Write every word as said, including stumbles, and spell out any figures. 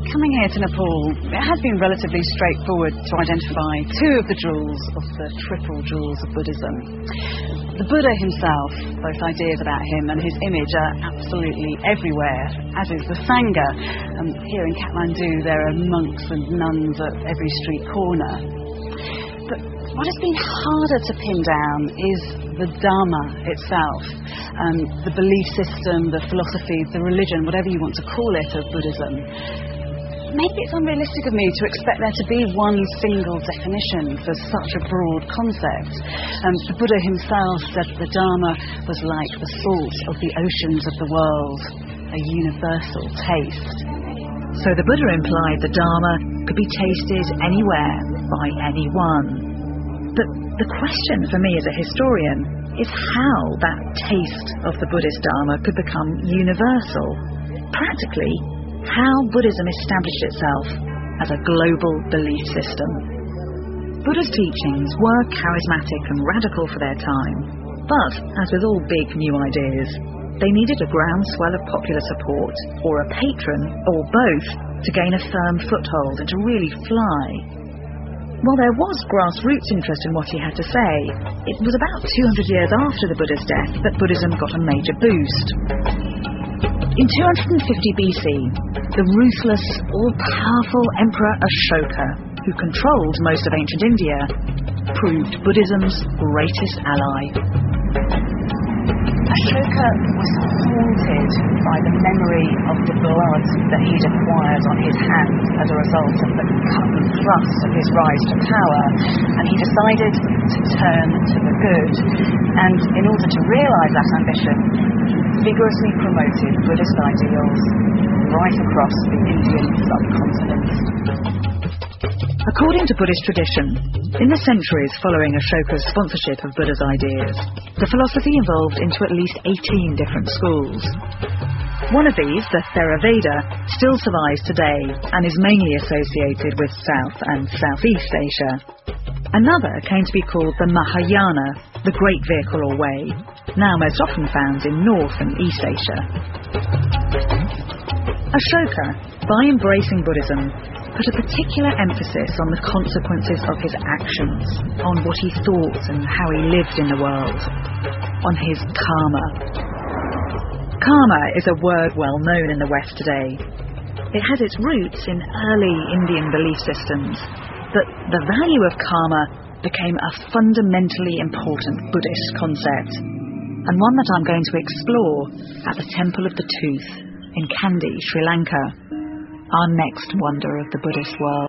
coming here to Nepal, it has been relatively straightforward to identify two of the jewels of the triple jewels of Buddhism. The Buddha himself, both ideas about him and his image are absolutely everywhere, as is the Sangha. Um, here in Kathmandu there are monks and nuns at every street corner. But what has been harder to pin down is the Dharma itself, um, the belief system, the philosophy, the religion, whatever you want to call it, of Buddhism. Maybe it's unrealistic of me to expect there to be one single definition for such a broad concept. Um, the Buddha himself said that the Dharma was like the salt of the oceans of the world, a universal taste. So the Buddha implied the Dharma could be tasted anywhere by anyone. But the question for me as a historian is how that taste of the Buddhist Dharma could become universal. Practically, how Buddhism established itself as a global belief system. Buddha's teachings were charismatic and radical for their time, but, as with all big new ideas, they needed a groundswell of popular support, or a patron, or both, to gain a firm foothold and to really fly. While there was grassroots interest in what he had to say, it was about two hundred years after the Buddha's death that Buddhism got a major boost. In two hundred fifty B C, the ruthless, all-powerful Emperor Ashoka, who controlled most of ancient India, proved Buddhism's greatest ally. Ashoka was haunted by the memory of the blood that he'd acquired on his hands as a result of the cut and thrust of his rise to power, and he decided to turn to the good. And in order to realise that ambition, he vigorously promoted Buddhist ideals right across the Indian subcontinent. According to Buddhist tradition, in the centuries following Ashoka's sponsorship of Buddha's ideas, the philosophy evolved into at least eighteen different schools. One of these, the Theravada, still survives today and is mainly associated with South and Southeast Asia. Another came to be called the Mahayana, the Great Vehicle or Way, now most often found in North and East Asia. Ashoka, by embracing Buddhism, put a particular emphasis on the consequences of his actions, on what he thought and how he lived in the world, on his karma. Karma is a word well known in the West today. It has its roots in early Indian belief systems, but the value of karma became a fundamentally important Buddhist concept, and one that I'm going to explore at the Temple of the Tooth in Kandy, Sri Lanka, our next wonder of the Buddhist world.